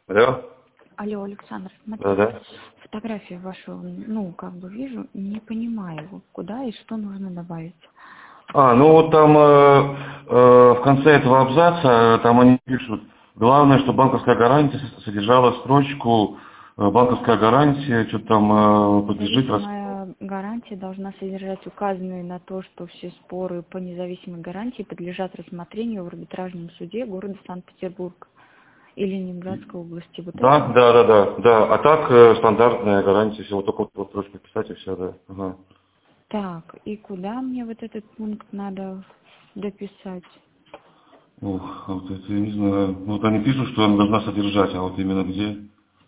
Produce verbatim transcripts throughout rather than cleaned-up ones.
Алло? Алло, Александр, Да, смотрите, да. фотографию вашу, ну, как бы вижу, не понимаю, куда и что нужно добавить. А, ну вот там э, э, в конце этого абзаца, э, там они пишут, главное, что банковская гарантия с- содержала строчку э, банковская гарантия, что там э, подлежит рас... Независимая гарантия должна содержать указанные на то, что все споры по независимой гарантии подлежат рассмотрению в арбитражном суде города Санкт-Петербург и Ленинградской области. Вот это Да, вот. да, да, да, да. А так э, стандартная гарантия, всего только вот, вот строчку писать и все, да. Ага. Так, и куда мне вот этот пункт надо дописать? Ох, вот это я не знаю. Ну, вот они пишут, что она должна содержать, а вот именно где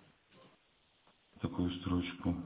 такую строчку?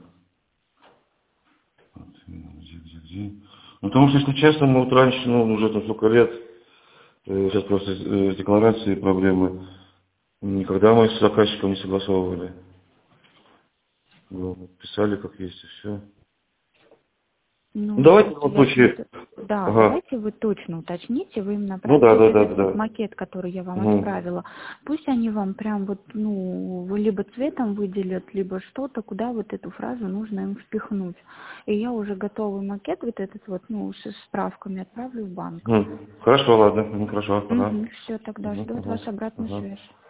Вот именно где, где, где? Ну, потому что, если честно, мы вот раньше, ну, уже там сколько лет, э, сейчас просто э, с декларацией проблемы, никогда мы с заказчиком не согласовывали. Ну, вот писали как есть и все. Ну, Ну, давайте в просто любом я случае. смотрю, да, Ага. давайте вы точно уточните, вы им Ну направьте да, вот да, да, этот да, вот да. макет, который я вам Угу. отправила. Пусть они вам прям вот, ну, вы либо цветом выделят, либо что-то, куда вот эту фразу нужно им впихнуть. И я уже готовый макет вот этот вот, ну, с справками отправлю в банк. Угу. Хорошо, ладно. Мгм, хорошо. Ага. Угу, все, тогда Угу, жду от угу, вас обратную ага. связь.